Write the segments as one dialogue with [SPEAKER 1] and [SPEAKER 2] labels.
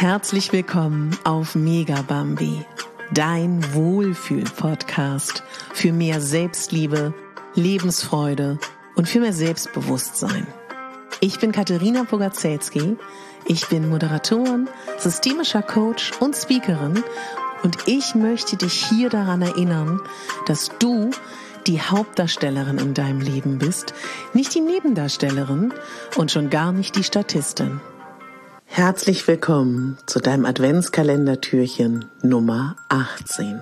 [SPEAKER 1] Herzlich willkommen auf Megabambi, dein Wohlfühl-Podcast für mehr Selbstliebe, Lebensfreude und für mehr Selbstbewusstsein. Ich bin Katharina Bogaczewski, ich bin Moderatorin, systemischer Coach und Speakerin und ich möchte dich hier daran erinnern, dass du die Hauptdarstellerin in deinem Leben bist, nicht die Nebendarstellerin und schon gar nicht die Statistin. Herzlich willkommen zu deinem Adventskalendertürchen Nummer 18.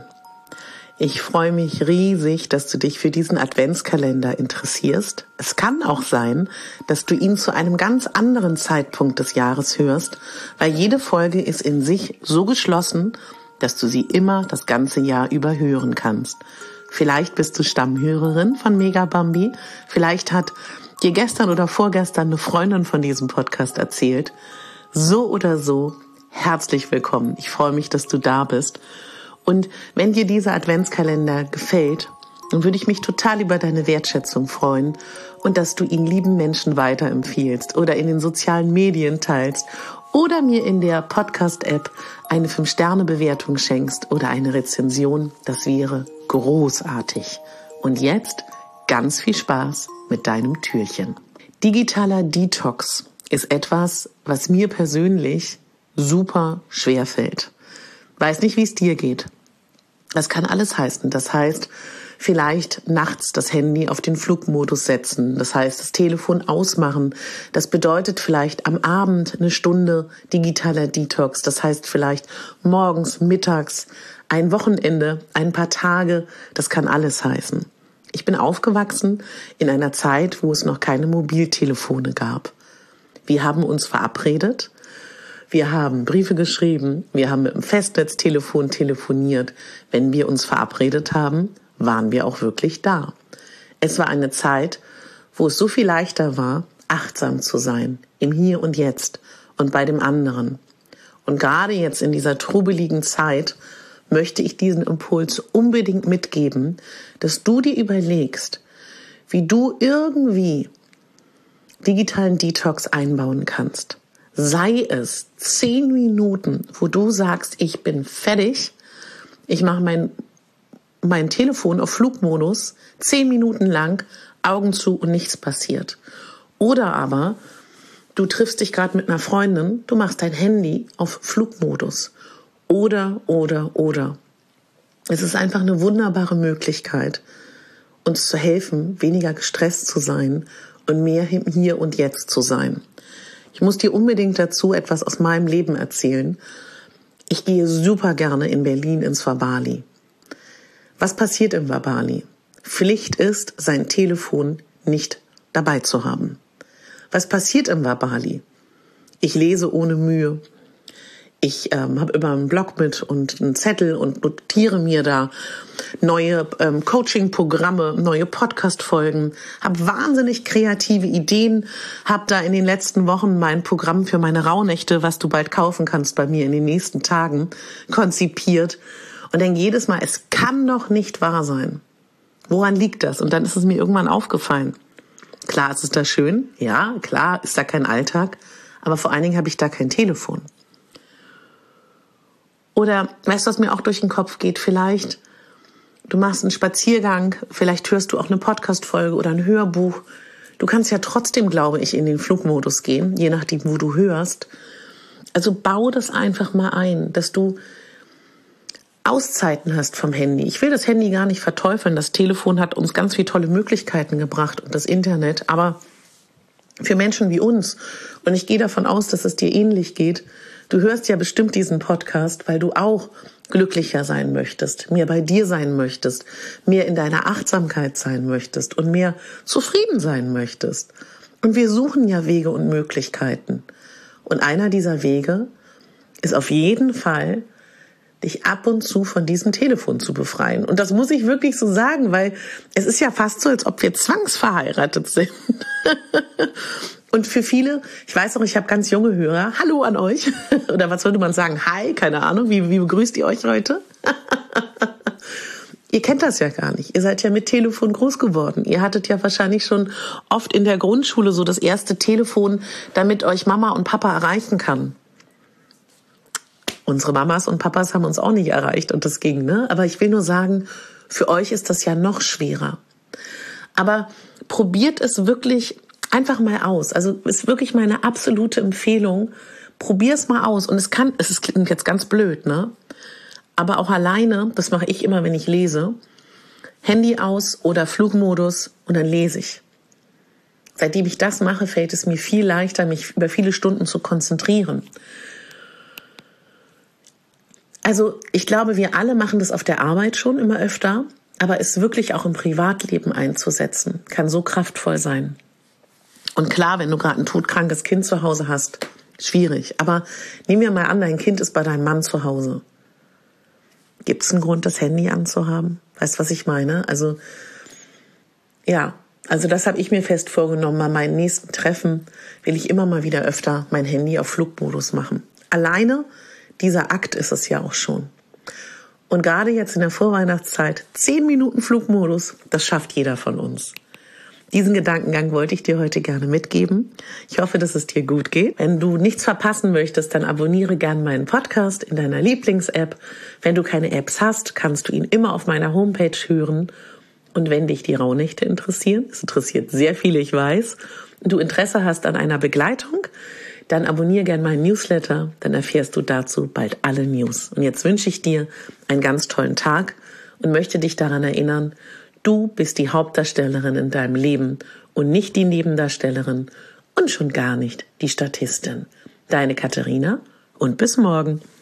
[SPEAKER 1] Ich freue mich riesig, dass du dich für diesen Adventskalender interessierst. Es kann auch sein, dass du ihn zu einem ganz anderen Zeitpunkt des Jahres hörst, weil jede Folge ist in sich so geschlossen, dass du sie immer das ganze Jahr über hören kannst. Vielleicht bist du Stammhörerin von Megabambi, vielleicht hat dir gestern oder vorgestern eine Freundin von diesem Podcast erzählt. So oder so, herzlich willkommen. Ich freue mich, dass du da bist. Und wenn dir dieser Adventskalender gefällt, dann würde ich mich total über deine Wertschätzung freuen und dass du ihn lieben Menschen weiterempfiehlst oder in den sozialen Medien teilst oder mir in der Podcast-App eine 5-Sterne-Bewertung schenkst oder eine Rezension. Das wäre großartig. Und jetzt ganz viel Spaß mit deinem Türchen. Digitaler Detox ist etwas, was mir persönlich super schwer fällt. Weiß nicht, wie es dir geht. Das kann alles heißen. Das heißt, vielleicht nachts das Handy auf den Flugmodus setzen. Das heißt, das Telefon ausmachen. Das bedeutet vielleicht am Abend eine Stunde digitaler Detox. Das heißt vielleicht morgens, mittags, ein Wochenende, ein paar Tage. Das kann alles heißen. Ich bin aufgewachsen in einer Zeit, wo es noch keine Mobiltelefone gab. Wir haben uns verabredet, wir haben Briefe geschrieben, wir haben mit dem Festnetztelefon telefoniert. Wenn wir uns verabredet haben, waren wir auch wirklich da. Es war eine Zeit, wo es so viel leichter war, achtsam zu sein, im Hier und Jetzt und bei dem anderen. Und gerade jetzt in dieser trubeligen Zeit möchte ich diesen Impuls unbedingt mitgeben, dass du dir überlegst, wie du irgendwie digitalen Detox einbauen kannst. Sei es 10 Minuten, wo du sagst, ich bin fertig, ich mache mein Telefon auf Flugmodus, 10 Minuten lang, Augen zu und nichts passiert. Oder aber, du triffst dich gerade mit einer Freundin, du machst dein Handy auf Flugmodus. Oder. Es ist einfach eine wunderbare Möglichkeit, uns zu helfen, weniger gestresst zu sein und mehr Hier und Jetzt zu sein. Ich muss dir unbedingt dazu etwas aus meinem Leben erzählen. Ich gehe super gerne in Berlin ins Wabali. Was passiert im Wabali? Pflicht ist, sein Telefon nicht dabei zu haben. Was passiert im Wabali? Ich lese ohne Mühe. Ich habe immer einen Blog mit und einen Zettel und notiere mir da neue Coaching-Programme, neue Podcast-Folgen, habe wahnsinnig kreative Ideen, habe da in den letzten Wochen mein Programm für meine Rauhnächte, was du bald kaufen kannst bei mir in den nächsten Tagen, konzipiert. Und dann jedes Mal, es kann doch nicht wahr sein. Woran liegt das? Und dann ist es mir irgendwann aufgefallen. Klar, ist es da schön, ja, klar, ist da kein Alltag, aber vor allen Dingen habe ich da kein Telefon. Oder, weißt du, was mir auch durch den Kopf geht? Vielleicht, du machst einen Spaziergang, vielleicht hörst du auch eine Podcast-Folge oder ein Hörbuch. Du kannst ja trotzdem, glaube ich, in den Flugmodus gehen, je nachdem, wo du hörst. Also bau das einfach mal ein, dass du Auszeiten hast vom Handy. Ich will das Handy gar nicht verteufeln. Das Telefon hat uns ganz viele tolle Möglichkeiten gebracht und das Internet. Aber für Menschen wie uns, und ich gehe davon aus, dass es dir ähnlich geht, du hörst ja bestimmt diesen Podcast, weil du auch glücklicher sein möchtest, mehr bei dir sein möchtest, mehr in deiner Achtsamkeit sein möchtest und mehr zufrieden sein möchtest. Und wir suchen ja Wege und Möglichkeiten. Und einer dieser Wege ist auf jeden Fall, dich ab und zu von diesem Telefon zu befreien. Und das muss ich wirklich so sagen, weil es ist ja fast so, als ob wir zwangsverheiratet sind. Und für viele, ich weiß auch, ich habe ganz junge Hörer, hallo an euch, oder was würde man sagen, hi, keine Ahnung, wie begrüßt ihr euch heute? Ihr kennt das ja gar nicht, ihr seid ja mit Telefon groß geworden, ihr hattet ja wahrscheinlich schon oft in der Grundschule so das erste Telefon, damit euch Mama und Papa erreichen kann. Unsere Mamas und Papas haben uns auch nicht erreicht und das ging, ne? Aber ich will nur sagen, für euch ist das ja noch schwerer. Aber probiert es wirklich einfach mal aus. Also ist wirklich meine absolute Empfehlung. Probier es mal aus. Und es klingt jetzt ganz blöd, ne? Aber auch alleine, das mache ich immer, wenn ich lese, Handy aus oder Flugmodus und dann lese ich. Seitdem ich das mache, fällt es mir viel leichter, mich über viele Stunden zu konzentrieren. Also ich glaube, wir alle machen das auf der Arbeit schon immer öfter, aber es wirklich auch im Privatleben einzusetzen, kann so kraftvoll sein. Und klar, wenn du gerade ein todkrankes Kind zu Hause hast, schwierig. Aber nehmen wir mal an, dein Kind ist bei deinem Mann zu Hause. Gibt es einen Grund, das Handy anzuhaben? Weißt du, was ich meine? Also das habe ich mir fest vorgenommen. Bei meinen nächsten Treffen will ich immer mal wieder öfter mein Handy auf Flugmodus machen. Alleine dieser Akt ist es ja auch schon. Und gerade jetzt in der Vorweihnachtszeit, 10 Minuten Flugmodus, das schafft jeder von uns. Diesen Gedankengang wollte ich dir heute gerne mitgeben. Ich hoffe, dass es dir gut geht. Wenn du nichts verpassen möchtest, dann abonniere gerne meinen Podcast in deiner Lieblings-App. Wenn du keine Apps hast, kannst du ihn immer auf meiner Homepage hören. Und wenn dich die Rauhnächte interessieren, es interessiert sehr viele, ich weiß, und du Interesse hast an einer Begleitung, dann abonniere gerne meinen Newsletter, dann erfährst du dazu bald alle News. Und jetzt wünsche ich dir einen ganz tollen Tag und möchte dich daran erinnern, du bist die Hauptdarstellerin in deinem Leben und nicht die Nebendarstellerin und schon gar nicht die Statistin. Deine Katharina und bis morgen.